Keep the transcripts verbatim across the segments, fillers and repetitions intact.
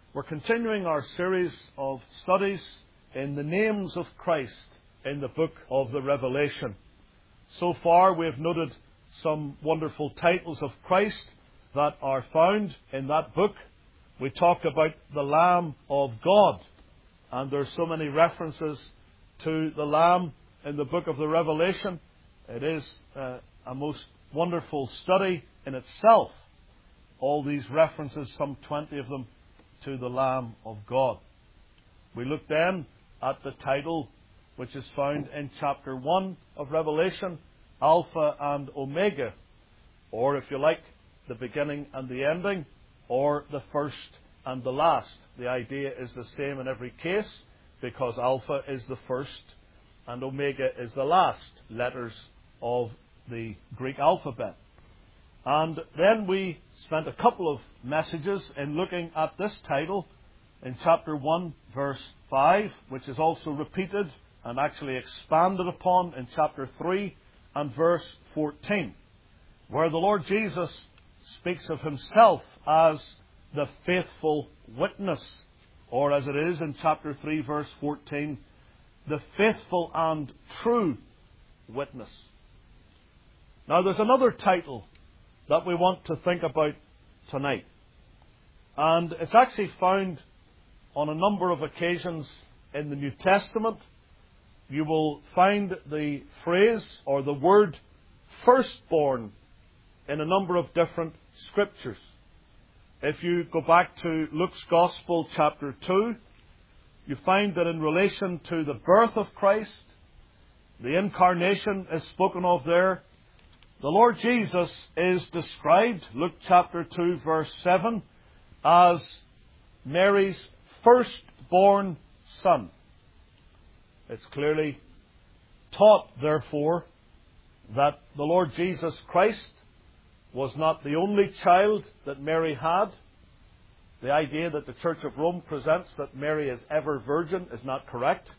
We're continuing our series of studies in the names of Christ in the book of the Revelation. So far we have noted some wonderful titles of Christ that are found in that book. We talked about the Lamb of God, and there's so many references to the Lamb in the book of the Revelation. It is uh, a most wonderful study in itself. All these references, some twenty of them, to the Lamb of God. We look then at the title which is found in chapter one of Revelation, Alpha and Omega, or if you like, the beginning and the ending, or the first and the last. The idea is the same in every case, because Alpha is the first and Omega is the last letters of the Greek alphabet. And then we spent a couple of messages in looking at this title in chapter one, verse five, which is also repeated and actually expanded upon in chapter three and verse fourteen, where the Lord Jesus speaks of himself as the faithful witness, or as it is in chapter three, verse fourteen, the faithful and true witness. Now there's another title that we want to think about tonight. And it's actually found on a number of occasions in the New Testament. You will find the phrase or the word firstborn in a number of different scriptures. If you go back to Luke's Gospel, chapter two, you find that in relation to the birth of Christ, the incarnation is spoken of there. The Lord Jesus is described, Luke chapter two, verse seven, as Mary's firstborn son. It's clearly taught, therefore, that the Lord Jesus Christ was not the only child that Mary had. The idea that the Church of Rome presents that Mary is ever virgin is not correct.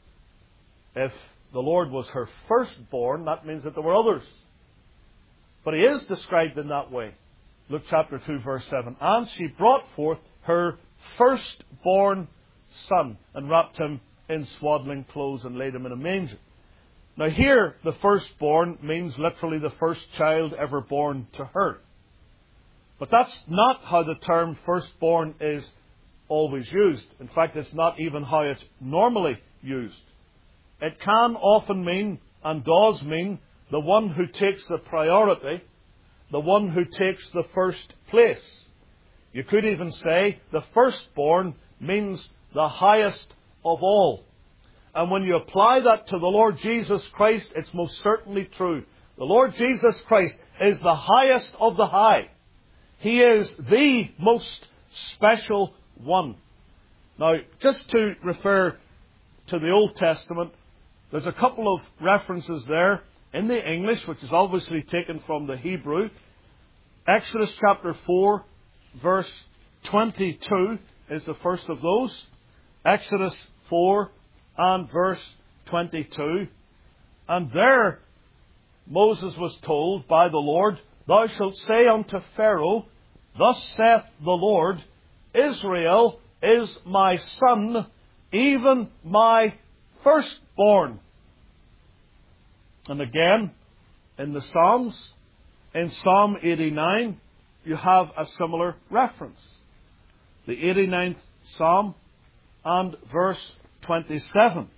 If the Lord was her firstborn, that means that there were others. But he is described in that way. Luke chapter two, verse seven. And she brought forth her firstborn son, and wrapped him in swaddling clothes, and laid him in a manger. Now here, the firstborn means literally the first child ever born to her. But that's not how the term firstborn is always used. In fact, it's not even how it's normally used. It can often mean, and does mean, the one who takes the priority, the one who takes the first place. You could even say the firstborn means the highest of all. And when you apply that to the Lord Jesus Christ, it's most certainly true. The Lord Jesus Christ is the highest of the high. He is the most special one. Now, just to refer to the Old Testament, there's a couple of references there in the English, which is obviously taken from the Hebrew. Exodus chapter four, verse twenty-two is the first of those. Exodus four and verse twenty-two. And there Moses was told by the Lord, Thou shalt say unto Pharaoh, Thus saith the Lord, Israel is my son, even my firstborn. And again, in the Psalms, in Psalm eighty-nine, you have a similar reference. The eighty-ninth Psalm and verse twenty-seven.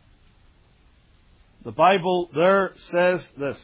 The Bible there says this,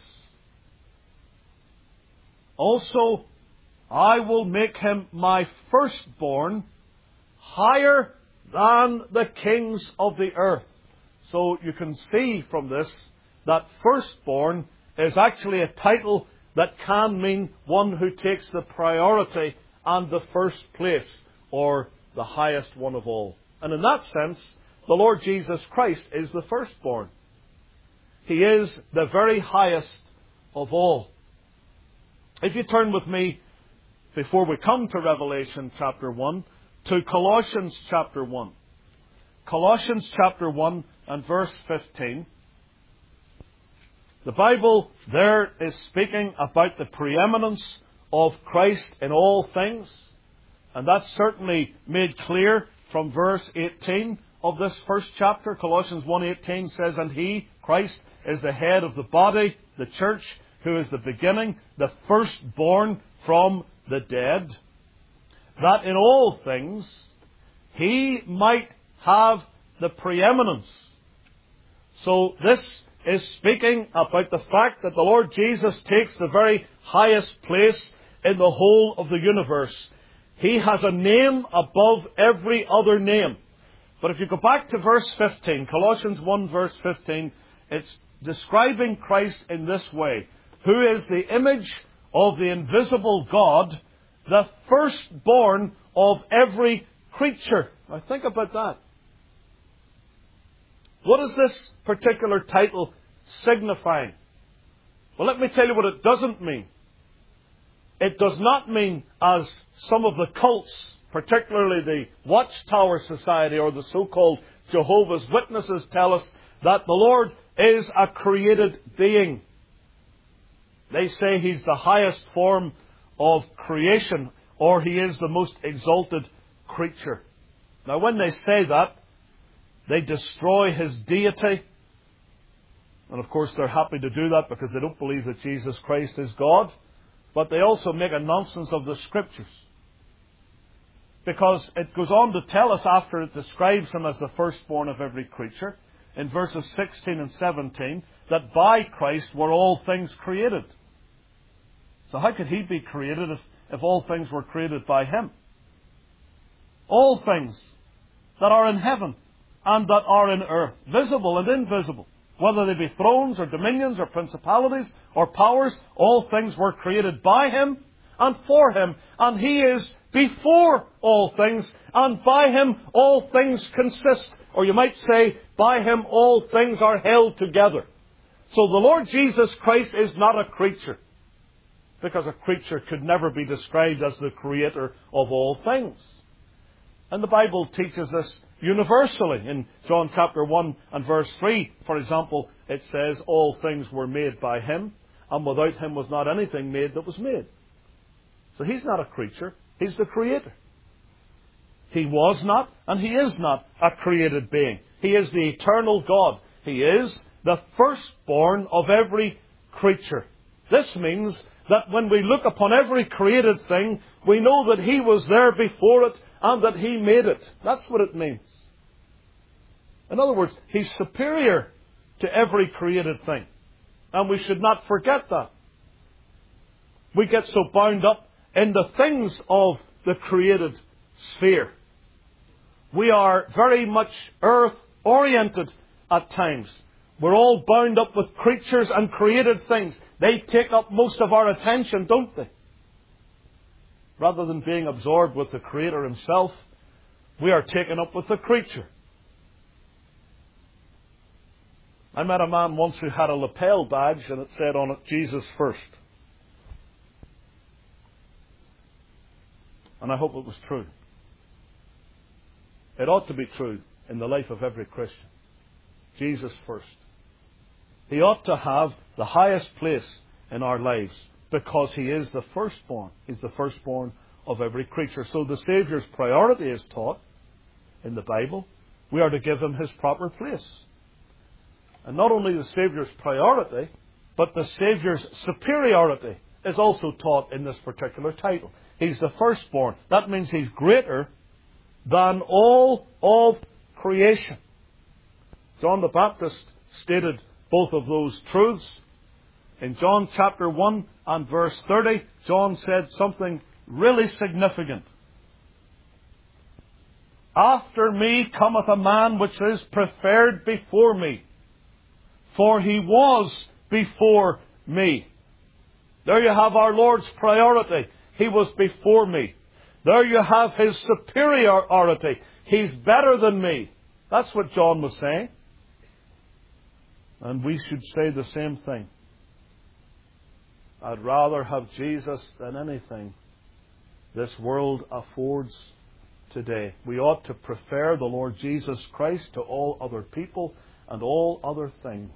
Also, I will make him my firstborn higher than the kings of the earth. So you can see from this that firstborn is actually a title that can mean one who takes the priority and the first place, or the highest one of all. And in that sense, the Lord Jesus Christ is the firstborn. He is the very highest of all. If you turn with me, before we come to Revelation chapter one, to Colossians chapter one. Colossians chapter one and verse fifteen. The Bible there is speaking about the preeminence of Christ in all things. And that's certainly made clear from verse eighteen of this first chapter. Colossians one eighteen says, "And He, Christ, is the head of the body, the church, who is the beginning, the firstborn from the dead, that in all things He might have the preeminence." So this is speaking about the fact that the Lord Jesus takes the very highest place in the whole of the universe. He has a name above every other name. But if you go back to verse fifteen, Colossians one verse fifteen, it's describing Christ in this way: who is the image of the invisible God, the firstborn of every creature. Now think about that. What is this particular title signifying? Well, let me tell you what it doesn't mean. It does not mean, as some of the cults, particularly the Watchtower Society or the so-called Jehovah's Witnesses, tell us, that the Lord is a created being. They say He's the highest form of creation, or He is the most exalted creature. Now, when they say that, they destroy His deity. And of course, they're happy to do that because they don't believe that Jesus Christ is God. But they also make a nonsense of the Scriptures. Because it goes on to tell us, after it describes Him as the firstborn of every creature, in verses sixteen and seventeen, that by Christ were all things created. So how could He be created if, if all things were created by Him? All things that are in heaven and that are in earth, visible and invisible, whether they be thrones or dominions or principalities or powers, all things were created by Him and for Him, and He is before all things, and by Him all things consist. Or you might say, by Him all things are held together. So the Lord Jesus Christ is not a creature, because a creature could never be described as the creator of all things. And the Bible teaches this universally. In John chapter one and verse three, for example, it says, "All things were made by Him, and without Him was not anything made that was made." So He's not a creature, He's the creator. He was not, and He is not a created being. He is the eternal God. He is the firstborn of every creature. This means that when we look upon every created thing, we know that He was there before it and that He made it. That's what it means. In other words, He's superior to every created thing. And we should not forget that. We get so bound up in the things of the created sphere. We are very much earth-oriented at times. We're all bound up with creatures and created things. They take up most of our attention, don't they? Rather than being absorbed with the Creator Himself, we are taken up with the creature. I met a man once who had a lapel badge and it said on it, "Jesus First." And I hope it was true. It ought to be true in the life of every Christian. Jesus first. He ought to have the highest place in our lives because He is the firstborn. He's the firstborn of every creature. So the Saviour's priority is taught in the Bible. We are to give Him His proper place. And not only the Saviour's priority, but the Saviour's superiority is also taught in this particular title. He's the firstborn. That means He's greater than all of creation. John the Baptist stated both of those truths. In John chapter one and verse thirty, John said something really significant. "After me cometh a man which is preferred before me, for He was before me." There you have our Lord's priority. He was before me. There you have His superiority. He's better than me. That's what John was saying. And we should say the same thing. I'd rather have Jesus than anything this world affords today. We ought to prefer the Lord Jesus Christ to all other people and all other things.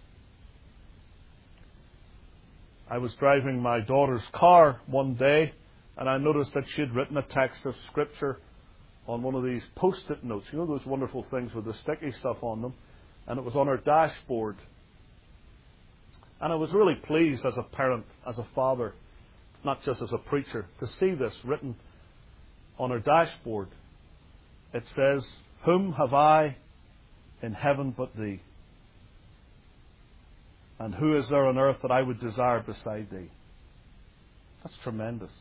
I was driving my daughter's car one day, and I noticed that she had written a text of Scripture on one of these post-it notes. You know those wonderful things with the sticky stuff on them? And it was on her dashboard. And I was really pleased as a parent, as a father, not just as a preacher, to see this written on her dashboard. It says, "Whom have I in heaven but thee? And who is there on earth that I would desire beside thee?" That's tremendous.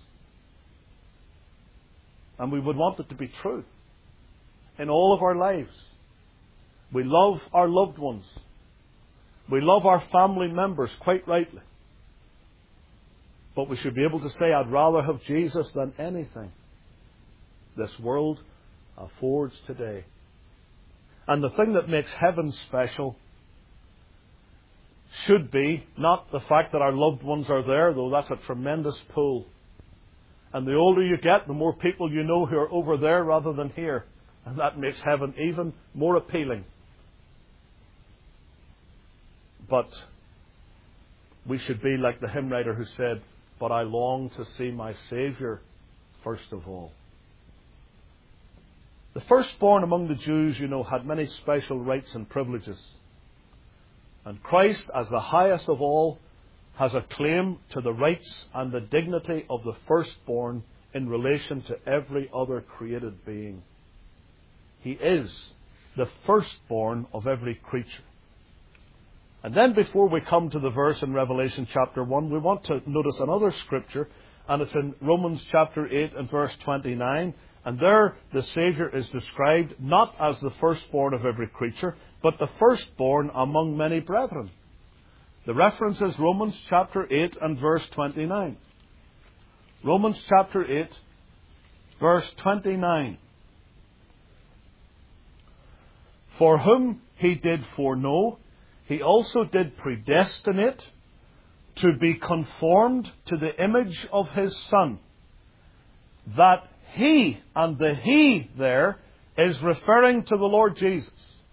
And we would want it to be true in all of our lives. We love our loved ones. We love our family members, quite rightly. But we should be able to say, I'd rather have Jesus than anything this world affords today. And the thing that makes heaven special should be not the fact that our loved ones are there, though that's a tremendous pull. And the older you get, the more people you know who are over there rather than here. And that makes heaven even more appealing. But we should be like the hymn writer who said, "But I long to see my Saviour first of all." The firstborn among the Jews, you know, had many special rights and privileges. And Christ, as the highest of all, has a claim to the rights and the dignity of the firstborn in relation to every other created being. He is the firstborn of every creature. And then before we come to the verse in Revelation chapter one, we want to notice another scripture, and it's in Romans chapter eight and verse twenty-nine. And there the Saviour is described not as the firstborn of every creature, but the firstborn among many brethren. The reference is Romans chapter eight and verse twenty-nine. Romans chapter eight, verse twenty-nine. "For whom he did foreknow, he also did predestinate to be conformed to the image of his Son, that he," and the he there is referring to the Lord Jesus,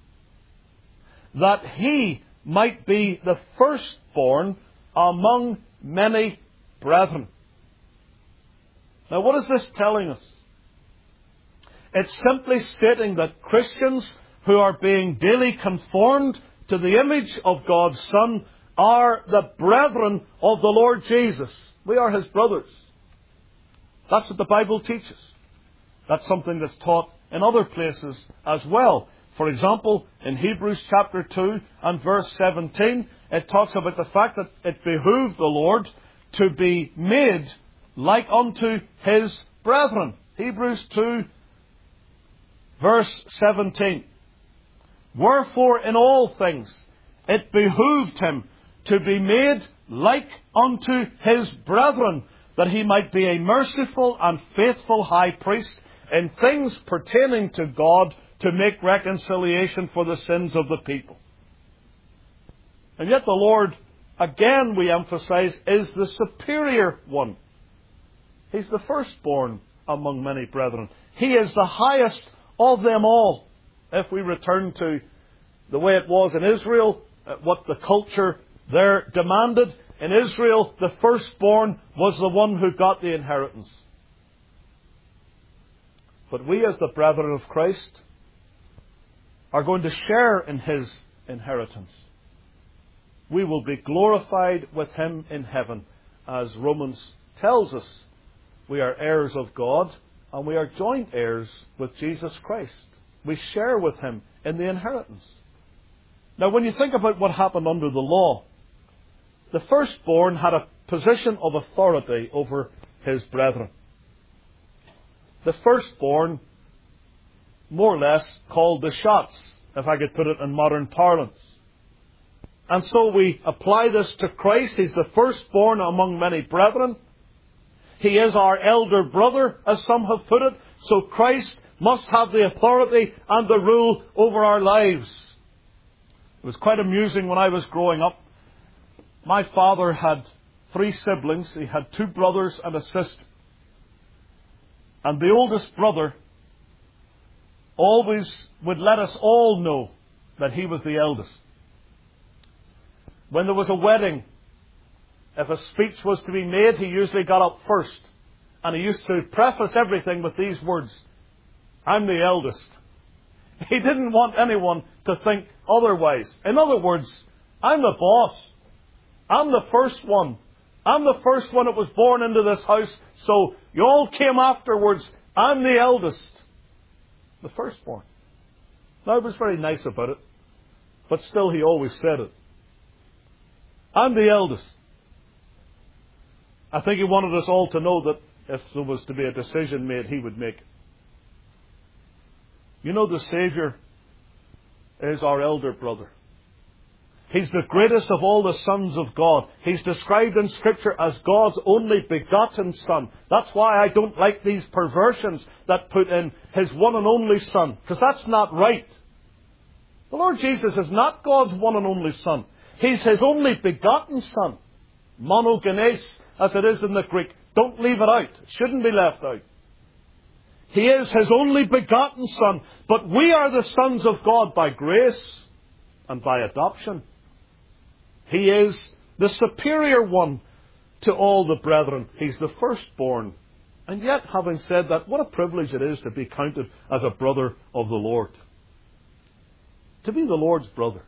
"that he might be the firstborn among many brethren." Now, what is this telling us? It's simply stating that Christians who are being daily conformed to the image of God's Son are the brethren of the Lord Jesus. We are his brothers. That's what the Bible teaches. That's something that's taught in other places as well. For example, in Hebrews chapter two and verse seventeen, it talks about the fact that it behooved the Lord to be made like unto his brethren. Hebrews two, verse seventeen. "Wherefore in all things it behooved him to be made like unto his brethren, that he might be a merciful and faithful high priest in things pertaining to God, to make reconciliation for the sins of the people." And yet the Lord, again we emphasize, is the superior one. He's the firstborn among many brethren. He is the highest of them all. If we return to the way it was in Israel, what the culture there demanded, in Israel the firstborn was the one who got the inheritance. But we as the brethren of Christ are going to share in his inheritance. We will be glorified with him in heaven. As Romans tells us, we are heirs of God and we are joint heirs with Jesus Christ. We share with him in the inheritance. Now, when you think about what happened under the law, the firstborn had a position of authority over his brethren. The firstborn more or less called the shots, if I could put it in modern parlance. And so we apply this to Christ. He's the firstborn among many brethren. He is our elder brother, as some have put it. So Christ must have the authority and the rule over our lives. It was quite amusing when I was growing up. My father had three siblings. He had two brothers and a sister. And the oldest brother always would let us all know that he was the eldest. When there was a wedding, if a speech was to be made, he usually got up first. And he used to preface everything with these words: I'm the eldest. He didn't want anyone to think otherwise. In other words, I'm the boss. I'm the first one. I'm the first one that was born into this house, so you all came afterwards. I'm the eldest. The firstborn. Now, he was very nice about it, but still he always said it. I'm the eldest. I think he wanted us all to know that if there was to be a decision made, he would make it. You know, the Savior is our elder brother. He's the greatest of all the sons of God. He's described in Scripture as God's only begotten Son. That's why I don't like these perversions that put in His one and only Son, because that's not right. The Lord Jesus is not God's one and only Son. He's His only begotten Son. Monogenes, as it is in the Greek. Don't leave it out. It shouldn't be left out. He is His only begotten Son. But we are the sons of God by grace and by adoption. He is the superior one to all the brethren. He's the firstborn. And yet, having said that, what a privilege it is to be counted as a brother of the Lord. To be the Lord's brother.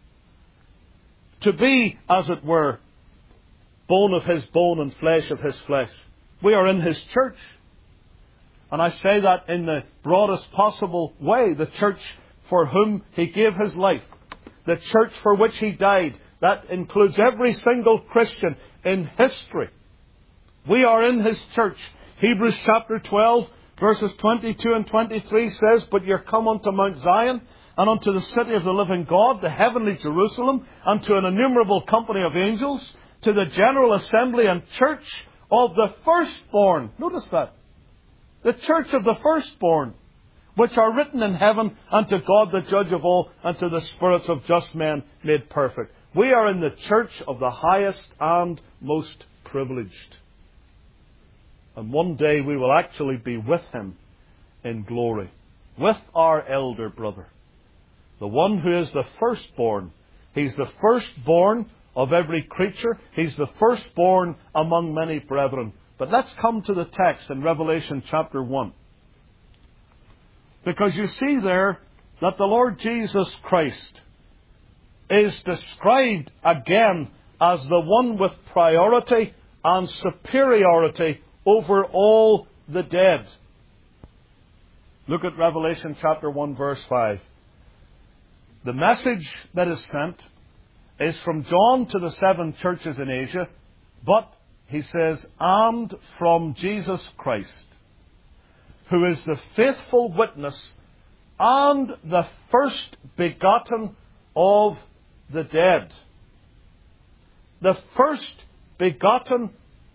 To be, as it were, bone of His bone and flesh of His flesh. We are in His church. And I say that in the broadest possible way. The church for whom He gave His life. The church for which He died. That includes every single Christian in history. We are in His church. Hebrews chapter twelve, verses twenty-two and twenty-three says, But you're come unto Mount Zion, and unto the city of the living God, the heavenly Jerusalem, and to an innumerable company of angels, to the general assembly and church of the firstborn. Notice that. The church of the firstborn, which are written in heaven, unto God the judge of all, and to the spirits of just men made perfect. We are in the church of the highest and most privileged. And one day we will actually be with Him in glory. With our elder brother. The one who is the firstborn. He's the firstborn of every creature. He's the firstborn among many brethren. But let's come to the text in Revelation chapter one. Because you see there that the Lord Jesus Christ is described again as the one with priority and superiority over all the dead. Look at Revelation chapter one, verse five. The message that is sent is from John to the seven churches in Asia, but, he says, and from Jesus Christ, who is the faithful witness and the first begotten of the dead. The first begotten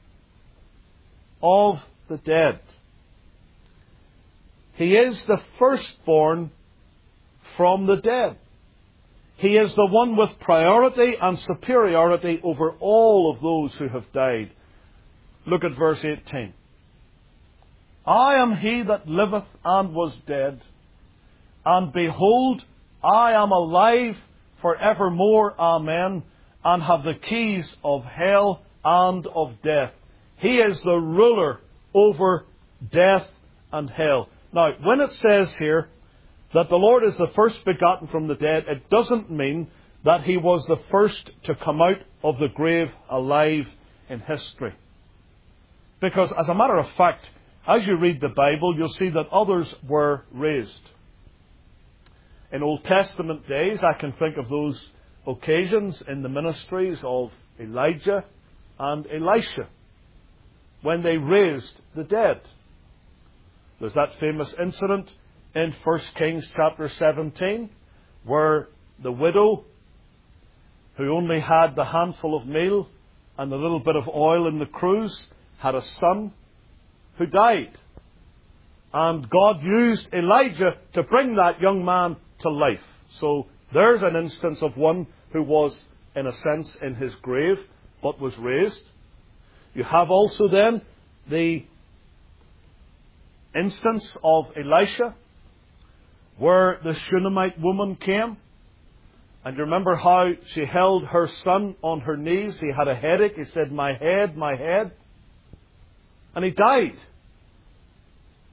of the dead. He is the firstborn from the dead. He is the one with priority and superiority over all of those who have died. Look at verse eighteen. I am He that liveth and was dead, and behold, I am alive for evermore, amen, and have the keys of hell and of death. He is the ruler over death and hell. Now, when it says here that the Lord is the first begotten from the dead, it doesn't mean that He was the first to come out of the grave alive in history. Because, as a matter of fact, as you read the Bible, you'll see that others were raised. In Old Testament days, I can think of those occasions in the ministries of Elijah and Elisha, when they raised the dead. There's that famous incident in First Kings chapter seventeen, where the widow, who only had the handful of meal and a little bit of oil in the cruse, had a son who died. And God used Elijah to bring that young man to life. So there's an instance of one who was, in a sense, in his grave, but was raised. You have also then the instance of Elisha, where the Shunammite woman came. And you remember how she held her son on her knees. He had a headache. He said, "My head, my head." And he died.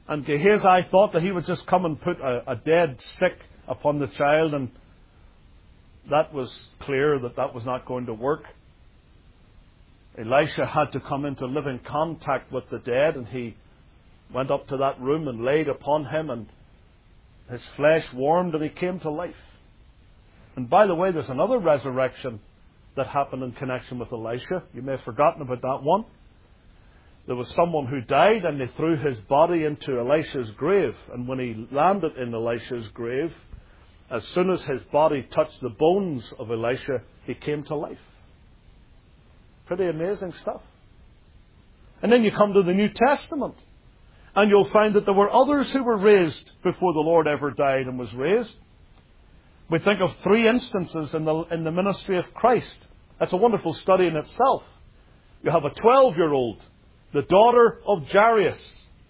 And Gehazi thought that he would just come and put a, a dead stick upon the child, and that was clear that that was not going to work. Elisha had to come into living contact with the dead, and he went up to that room and laid upon him, and his flesh warmed and he came to life. And by the way, there's another resurrection that happened in connection with Elisha. You may have forgotten about that one. There was someone who died, and they threw his body into Elisha's grave. And when he landed in Elisha's grave, as soon as his body touched the bones of Elisha, he came to life. Pretty amazing stuff. And then you come to the New Testament, and you'll find that there were others who were raised before the Lord ever died and was raised. We think of three instances in the, in the ministry of Christ. That's a wonderful study in itself. You have a twelve-year-old, the daughter of Jairus,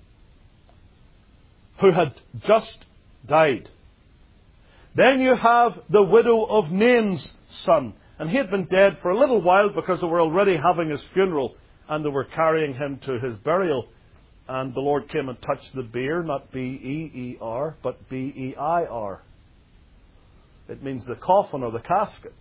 who had just died. Then you have the widow of Nain's son. And he had been dead for a little while because they were already having his funeral and they were carrying him to his burial. And the Lord came and touched the bier, not B E E R, but B E I R. It means the coffin or the casket.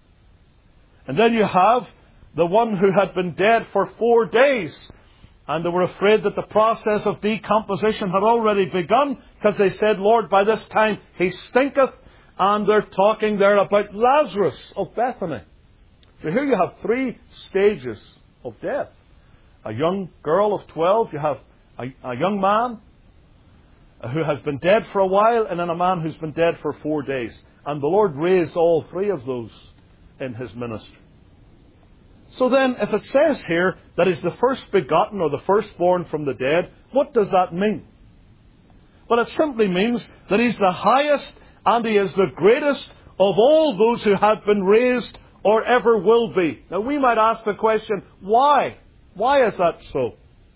And then you have the one who had been dead for four days. And they were afraid that the process of decomposition had already begun, because they said, Lord, by this time he stinketh. And they're talking there about Lazarus of Bethany. So here you have three stages of death. A young girl of twelve, you have a, a young man who has been dead for a while, and then a man who's been dead for four days. And the Lord raised all three of those in his ministry. So then, if it says here that he's the first begotten or the firstborn from the dead, what does that mean? Well, it simply means that he's the highest and he is the greatest of all those who have been raised or ever will be. Now, we might ask the question, why? Why is that so?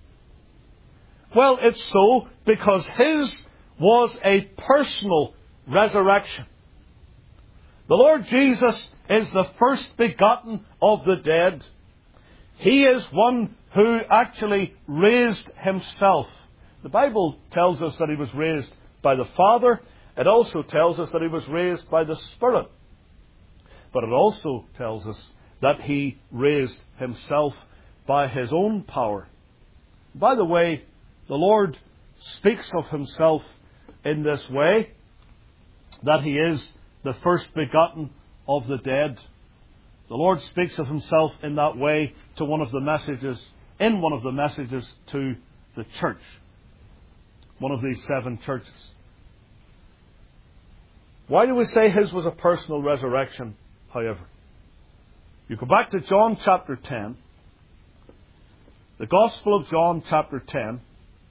Well, it's so because his was a personal resurrection. The Lord Jesus is the first begotten of the dead. He is one who actually raised himself. The Bible tells us that he was raised by the Father. It also tells us that he was raised by the Spirit. But it also tells us that he raised himself by his own power. By the way, the Lord speaks of himself in this way, that he is the first begotten of the dead. The Lord speaks of himself in that way to one of the messages, in one of the messages to the church. One of these seven churches. Why do we say his was a personal resurrection, however? You go back to John chapter ten. The Gospel of John chapter ten.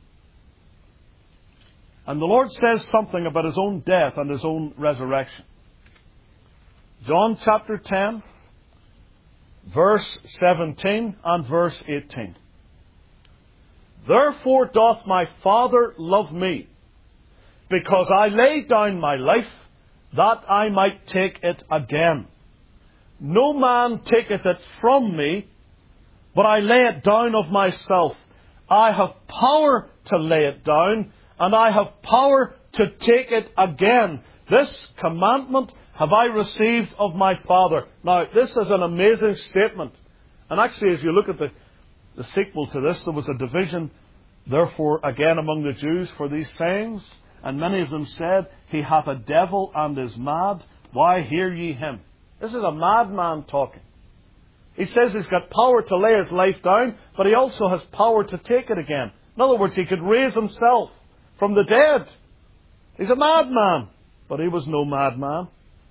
And the Lord says something about his own death and his own resurrection. John chapter ten, verse seventeen and verse eighteen. Therefore doth my Father love me, because I laid down my life, that I might take it again. No man taketh it from me, but I lay it down of myself. I have power to lay it down, and I have power to take it again. This commandment have I received of my Father. Now, this is an amazing statement. And actually, as you look at the, the sequel to this, there was a division, therefore, again among the Jews for these sayings. And many of them said, he hath a devil and is mad. Why hear ye him? This is a madman talking. He says he's got power to lay his life down, but he also has power to take it again. In other words, he could raise himself from the dead. He's a madman. But he was no madman.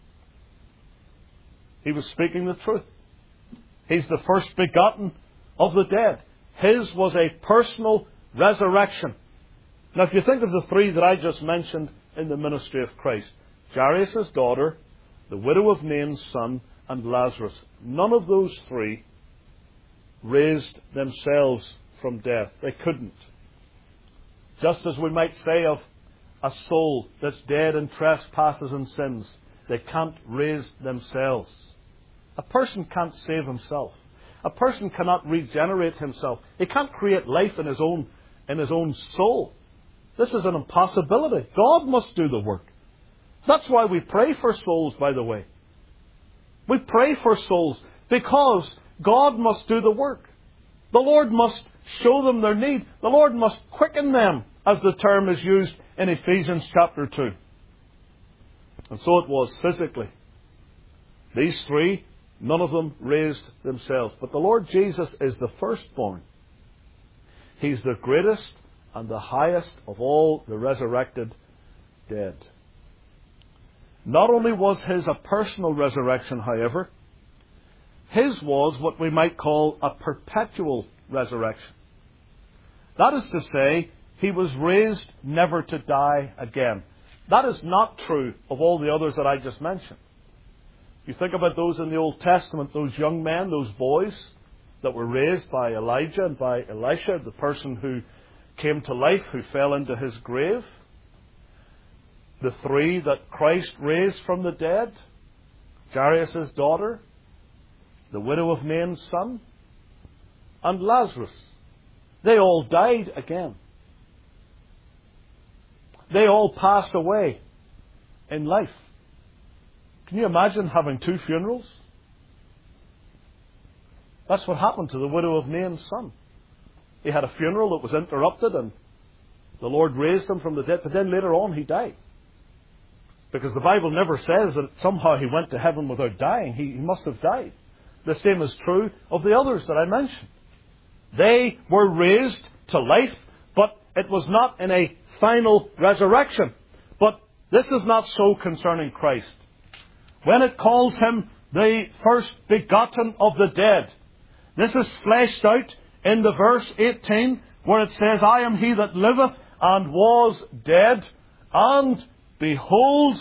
He was speaking the truth. He's the first begotten of the dead. His was a personal resurrection. Now, if you think of the three that I just mentioned in the ministry of Christ, Jairus' daughter, the widow of Nain's son, and Lazarus, none of those three raised themselves from death. They couldn't. Just as we might say of a soul that's dead in trespasses and sins, they can't raise themselves. A person can't save himself. A person cannot regenerate himself. He can't create life in his own, in his own soul. This is an impossibility. God must do the work. That's why we pray for souls, by the way. We pray for souls because God must do the work. The Lord must show them their need. The Lord must quicken them, as the term is used in Ephesians chapter two. And so it was physically. These three, none of them raised themselves. But the Lord Jesus is the firstborn. He's the greatest and the highest of all the resurrected dead. Not only was his a personal resurrection, however, his was what we might call a perpetual resurrection. That is to say, he was raised never to die again. That is not true of all the others that I just mentioned. You think about those in the Old Testament, those young men, those boys that were raised by Elijah and by Elisha, the person who came to life, who fell into his grave. The three that Christ raised from the dead, Jairus' daughter, the widow of Nain's son, and Lazarus. They all died again. They all passed away in life. Can you imagine having two funerals? That's what happened to the widow of Nain's son. He had a funeral that was interrupted and the Lord raised him from the dead, but then later on he died. Because the Bible never says that somehow he went to heaven without dying. He, he must have died. The same is true of the others that I mentioned. They were raised to life, but it was not in a final resurrection. But this is not so concerning Christ. When it calls him the first begotten of the dead, this is fleshed out in the verse eighteen, where it says, I am he that liveth and was dead, and behold,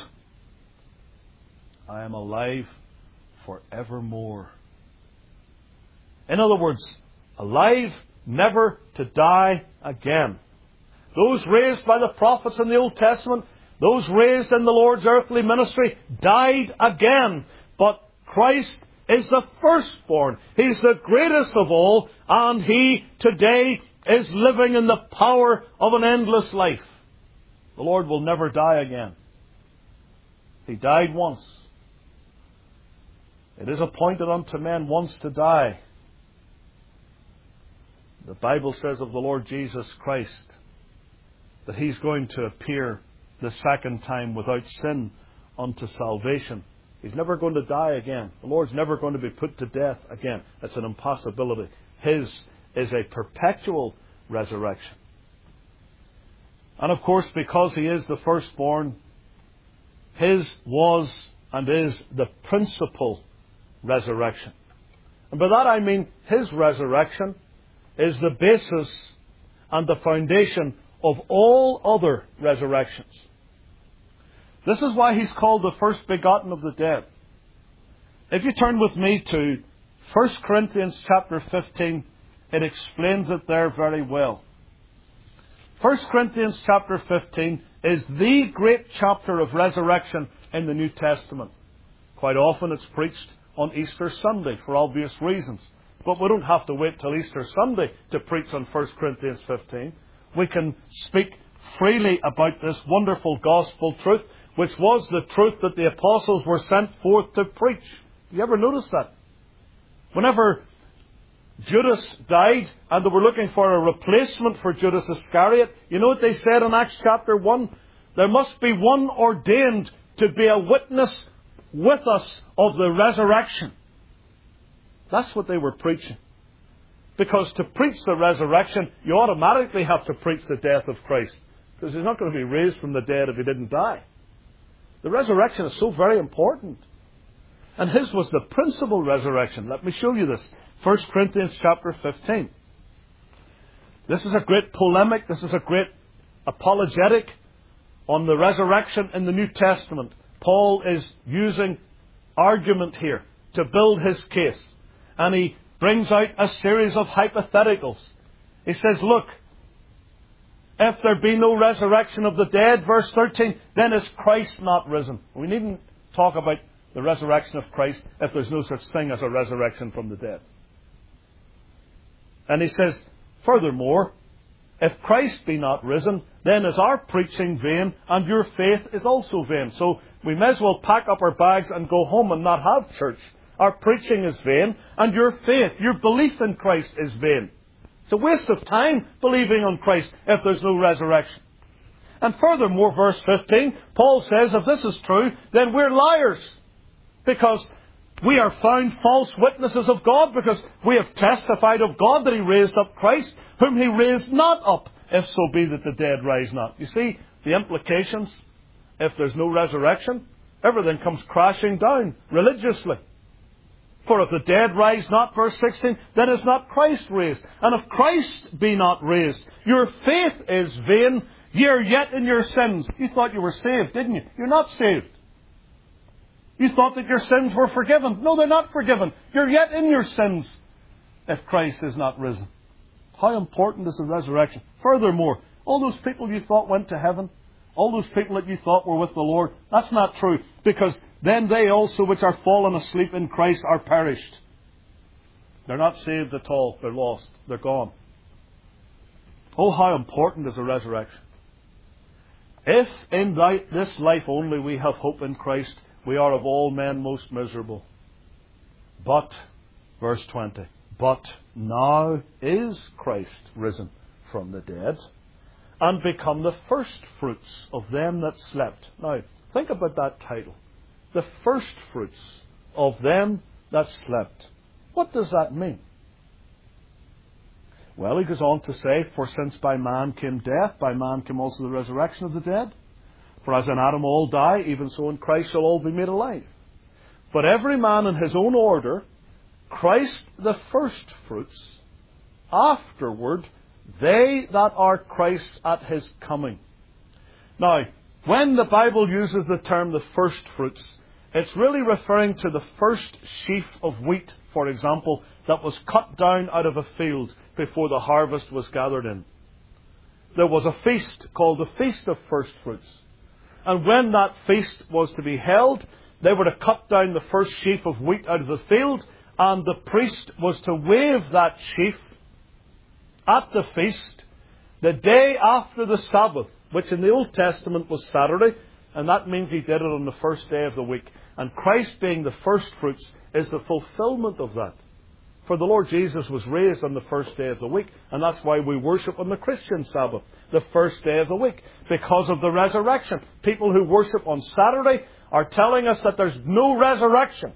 I am alive forevermore. In other words, alive never to die again. Those raised by the prophets in the Old Testament, those raised in the Lord's earthly ministry, died again. But Christ is the firstborn. He's the greatest of all, and He today is living in the power of an endless life. The Lord will never die again. He died once. It is appointed unto men once to die. The Bible says of the Lord Jesus Christ that He's going to appear the second time without sin unto salvation. He's never going to die again. The Lord's never going to be put to death again. It's an impossibility. His is a perpetual resurrection. And of course, because He is the firstborn, His was and is the principal resurrection. And by that I mean His resurrection is the basis and the foundation of all other resurrections. This is why He's called the first begotten of the dead. If you turn with me to First Corinthians chapter fifteen, it explains it there very well. First Corinthians chapter fifteen is the great chapter of resurrection in the New Testament. Quite often it's preached on Easter Sunday for obvious reasons. But we don't have to wait till Easter Sunday to preach on First Corinthians fifteen. We can speak freely about this wonderful gospel truth, which was the truth that the apostles were sent forth to preach. You ever notice that? Whenever Judas died and they were looking for a replacement for Judas Iscariot, you know what they said in Acts chapter one? There must be one ordained to be a witness with us of the resurrection. That's what they were preaching. Because to preach the resurrection, you automatically have to preach the death of Christ. Because He's not going to be raised from the dead if He didn't die. The resurrection is so very important. And His was the principal resurrection. Let me show you this. First Corinthians chapter fifteen. This is a great polemic. This is a great apologetic on the resurrection in the New Testament. Paul is using argument here to build his case. And he brings out a series of hypotheticals. He says, look, if there be no resurrection of the dead, verse thirteen, then is Christ not risen? We needn't talk about the resurrection of Christ if there's no such thing as a resurrection from the dead. And he says, furthermore, If Christ be not risen, then is our preaching vain, and your faith is also vain. So we may as well pack up our bags and go home and not have church. Our preaching is vain, and your faith, your belief in Christ is vain. It's a waste of time believing on Christ if there's no resurrection. And furthermore, verse fifteen, Paul says, if this is true, then we're liars. Because we are found false witnesses of God, because we have testified of God that He raised up Christ, whom He raised not up, if so be that the dead rise not. You see the implications? If there's no resurrection, everything comes crashing down religiously. For if the dead rise not, verse sixteen, then is not Christ raised. And if Christ be not raised, your faith is vain, ye are yet in your sins. You thought you were saved, didn't you? You're not saved. You thought that your sins were forgiven. No, they're not forgiven. You're yet in your sins if Christ is not risen. How important is the resurrection? Furthermore, all those people you thought went to heaven, all those people that you thought were with the Lord, that's not true. Because then they also which are fallen asleep in Christ are perished. They're not saved at all. They're lost. They're gone. Oh, how important is the resurrection. If in this life only we have hope in Christ, we are of all men most miserable. But, verse twenty, but now is Christ risen from the dead, and become the first fruits of them that slept. Now, think about that title. The first fruits of them that slept. What does that mean? Well, he goes on to say, for since by man came death, by man came also the resurrection of the dead. For as in Adam all die, even so in Christ shall all be made alive. But every man in his own order, Christ the first fruits, afterward they that are Christ's at His coming. Now, when the Bible uses the term the first fruits, it's really referring to the first sheaf of wheat, for example, that was cut down out of a field before the harvest was gathered in. There was a feast called the Feast of First Fruits. And when that feast was to be held, they were to cut down the first sheaf of wheat out of the field, and the priest was to wave that sheaf at the feast the day after the Sabbath, which in the Old Testament was Saturday, and that means he did it on the first day of the week. And Christ being the first fruits is the fulfillment of that. For the Lord Jesus was raised on the first day of the week, and that's why we worship on the Christian Sabbath, the first day of the week, because of the resurrection. People who worship on Saturday are telling us that there's no resurrection.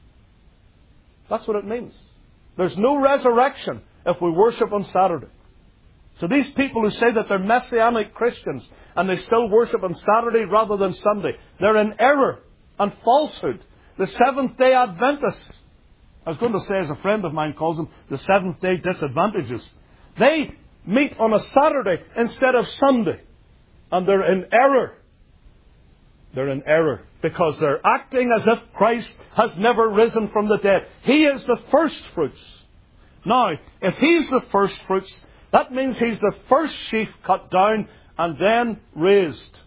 That's what it means. There's no resurrection if we worship on Saturday. So these people who say that they're Messianic Christians and they still worship on Saturday rather than Sunday, they're in error and falsehood. The Seventh-day Adventists, I was going to say, as a friend of mine calls them, the Seventh-day Disadvantages. They meet on a Saturday instead of Sunday. And they're in error. They're in error because they're acting as if Christ has never risen from the dead. He is the first fruits. Now, if He's the first fruits, that means He's the first sheaf cut down and then raised.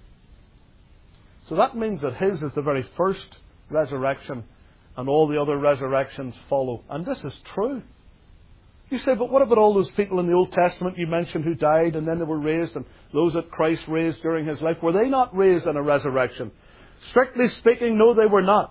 So that means that His is the very first resurrection, and all the other resurrections follow. And this is true. You say, but what about all those people in the Old Testament you mentioned who died and then they were raised, and those that Christ raised during His life? Were they not raised in a resurrection? Strictly speaking, no, they were not.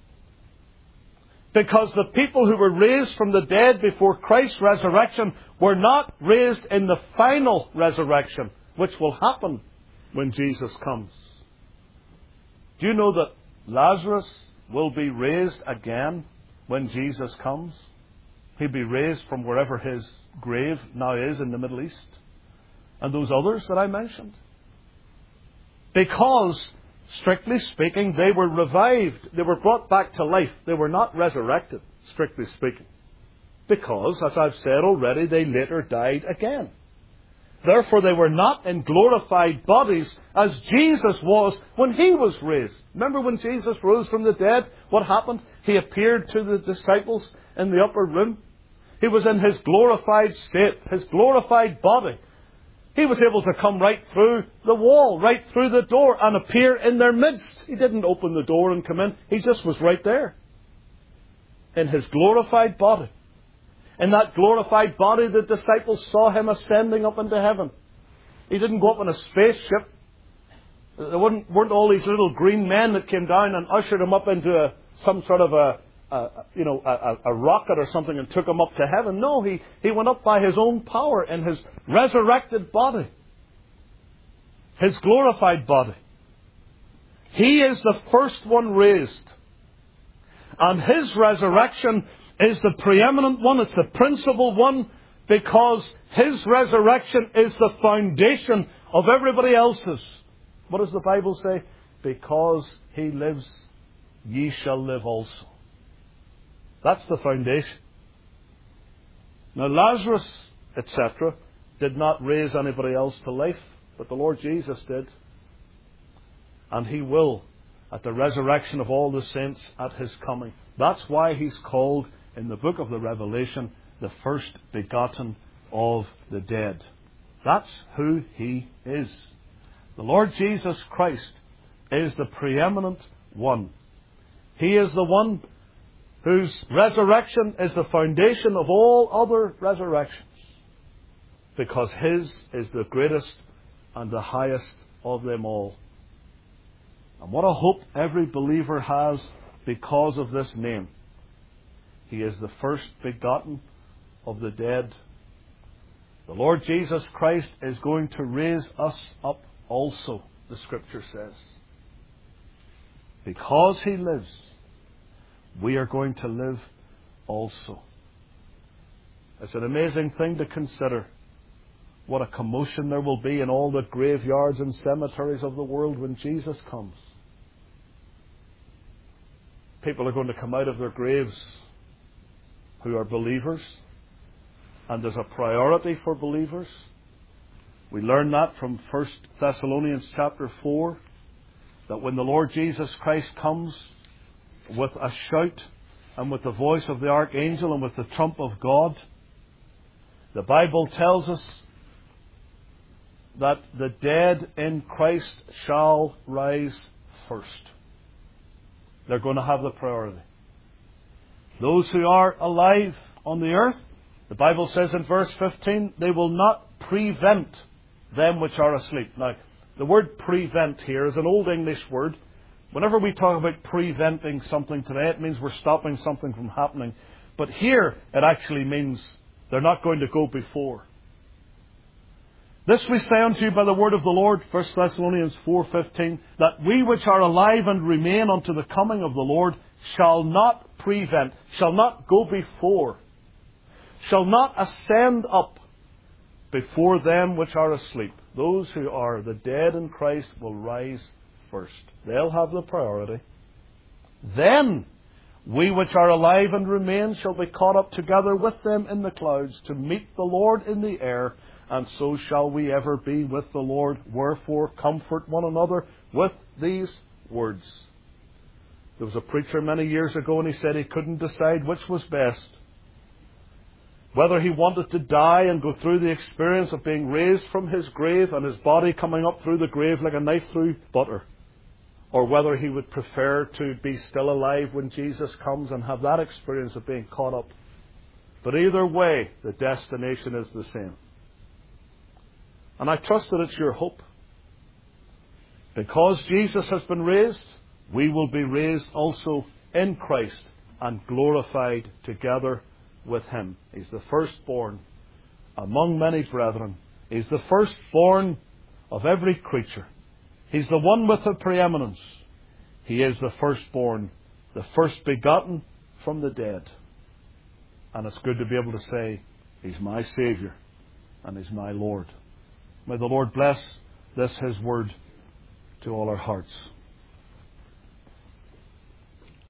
Because the people who were raised from the dead before Christ's resurrection were not raised in the final resurrection, which will happen when Jesus comes. Do you know that Lazarus will be raised again when Jesus comes? He'll be raised from wherever his grave now is in the Middle East. And those others that I mentioned. Because, strictly speaking, they were revived. They were brought back to life. They were not resurrected, strictly speaking. Because, as I've said already, they later died again. Therefore, they were not in glorified bodies as Jesus was when He was raised. Remember when Jesus rose from the dead? What happened? He appeared to the disciples in the upper room. He was in His glorified state, His glorified body. He was able to come right through the wall, right through the door, and appear in their midst. He didn't open the door and come in. He just was right there. In His glorified body. In that glorified body, the disciples saw Him ascending up into heaven. He didn't go up in a spaceship. There weren't, weren't all these little green men that came down and ushered him up into a, some sort of a, a you know, a, a rocket or something and took him up to heaven. No, he, he went up by his own power in his resurrected body. His glorified body. He is the first one raised. And his resurrection is the preeminent one. It's the principal one, because his resurrection is the foundation of everybody else's. What does the Bible say? Because he lives, ye shall live also. That's the foundation. Now Lazarus, et cetera, did not raise anybody else to life, but the Lord Jesus did. And he will at the resurrection of all the saints at his coming. That's why he's called in the book of the Revelation the first begotten of the dead. That's who he is. The Lord Jesus Christ is the preeminent one. He is the one whose resurrection is the foundation of all other resurrections, because his is the greatest and the highest of them all. And what a hope every believer has because of this name. He is the first begotten of the dead. The Lord Jesus Christ is going to raise us up also, the Scripture says. Because he lives, we are going to live also. It's an amazing thing to consider what a commotion there will be in all the graveyards and cemeteries of the world when Jesus comes. People are going to come out of their graves who are believers, and there's a priority for believers. We learn that from First Thessalonians chapter four, that when the Lord Jesus Christ comes with a shout and with the voice of the archangel and with the trump of God, the Bible tells us that the dead in Christ shall rise first. They're going to have the priority. Those who are alive on the earth, the Bible says in verse fifteen, they will not prevent them which are asleep. Now, the word prevent here is an old English word. Whenever we talk about preventing something today, it means we're stopping something from happening. But here, it actually means they're not going to go before. This we say unto you by the word of the Lord, First Thessalonians four fifteen, that we which are alive and remain unto the coming of the Lord shall not prevent, shall not go before, shall not ascend up before them which are asleep. Those who are the dead in Christ will rise first. They'll have the priority. Then we which are alive and remain shall be caught up together with them in the clouds to meet the Lord in the air, and so shall we ever be with the Lord. Wherefore comfort one another with these words. There was a preacher many years ago, and he said he couldn't decide which was best. Whether he wanted to die and go through the experience of being raised from his grave and his body coming up through the grave like a knife through butter, or whether he would prefer to be still alive when Jesus comes and have that experience of being caught up. But either way, the destination is the same. And I trust that it's your hope. Because Jesus has been raised, we will be raised also in Christ and glorified together with him. He's the firstborn among many brethren. He's the firstborn of every creature. He's the one with the preeminence. He is the firstborn, the first begotten from the dead. And it's good to be able to say, he's my Saviour and he's my Lord. May the Lord bless this his word to all our hearts.